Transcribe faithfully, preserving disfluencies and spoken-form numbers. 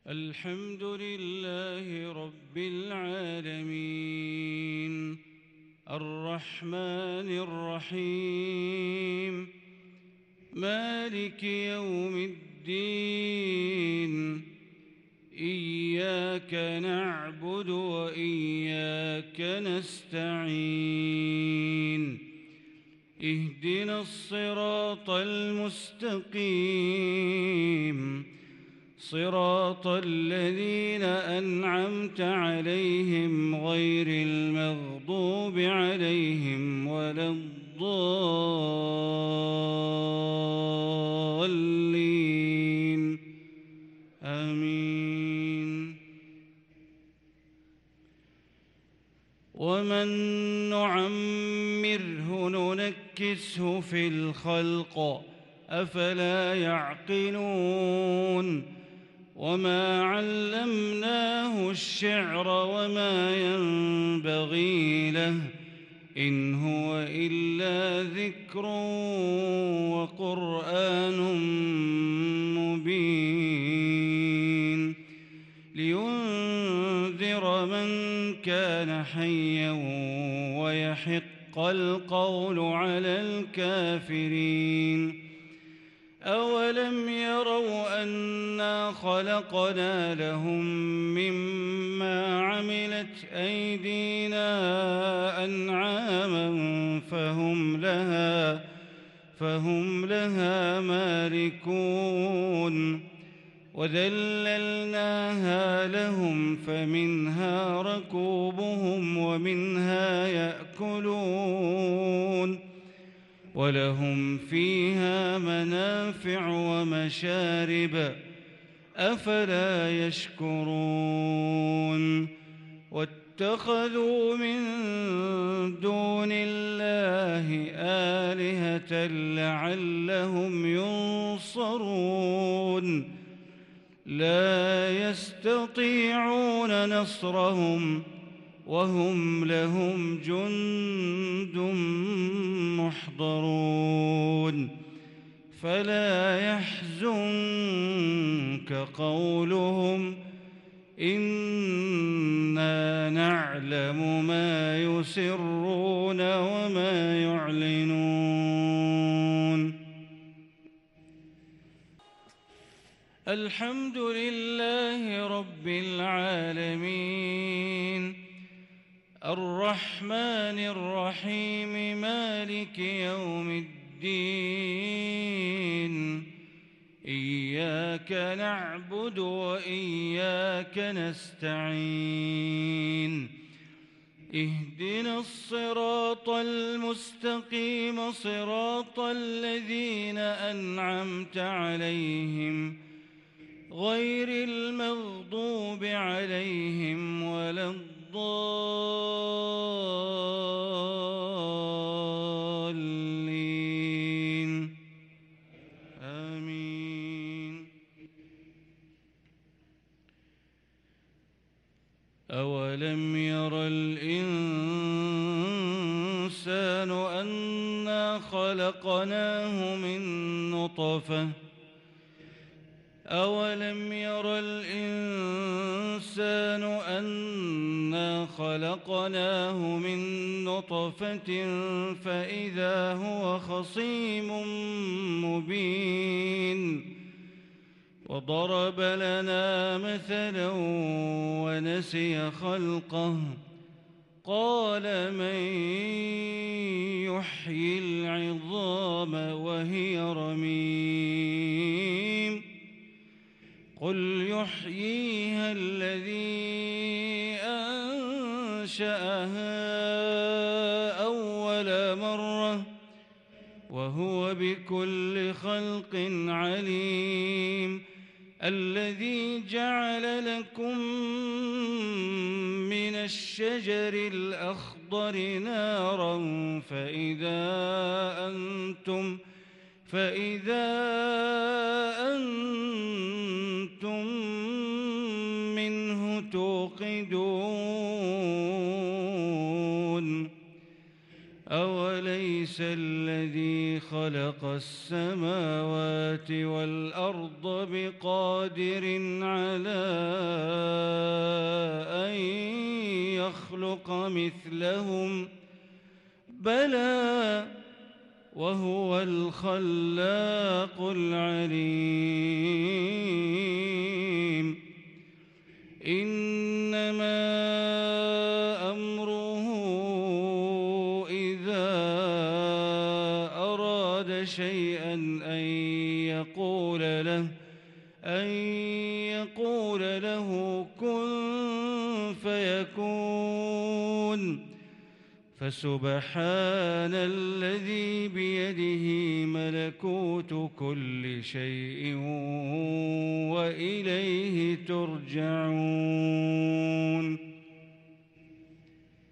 الحمد لله رب العالمين الرحمن الرحيم مالك يوم الدين إياك نعبد وإياك نستعين اهدنا الصراط المستقيم صراط الذين أنعمت عليهم غير المغضوب عليهم ولا الضالين آمين. ومن نعمره ننكسه في الخلق أفلا يعقلون وما علمناه الشعر وما ينبغي له إن هو إلا ذكر وقرآن مبين لينذر من كان حيا ويحق القول على الكافرين. أولم يروا أنا خلقنا لهم مما عملت أيدينا أنعاما فهم لها فهم لها مالكون وذللناها لهم فمنها ركوبهم ومنها يأكلون ولهم فيها منافع ومشارب أفلا يشكرون. واتخذوا من دون الله آلهة لعلهم ينصرون لا يستطيعون نصرهم وهم لهم جند محضرون. فلا يحزنك قولهم إنا نعلم ما يسرون وما يعلنون. الحمد لله رب العالمين الرحمن الرحيم مالك يوم الدين إياك نعبد وإياك نستعين اهدنا الصراط المستقيم صراط الذين أنعمت عليهم غير المغضوب عليهم ولا الضالين آمين. أولم ير الإنسان أنا خلقناه من نطفة أولم ير الإنسان أنا خلقناه من نطفة فإذا هو خصيم مبين وضرب لنا مثلا ونسي خلقه قال من يحيي العظام وهي رميم قل يحييها الذي أنشأها أول مرة وهو بكل خلق عليم الذي جعل لكم من الشجر الأخضر نارا فإذا أنتم فإذا أنتم منه توقدون أوليس أليس الذي خلق السماوات والأرض بقادر على أن يخلق مثلهم بلى وهو الخلاق العليم إنما أمره إذا أراد شيئا أن يقول له أن يقول له كن فيكون فسبحان الذي بيده ملكوت كل شيء وإليه ترجعون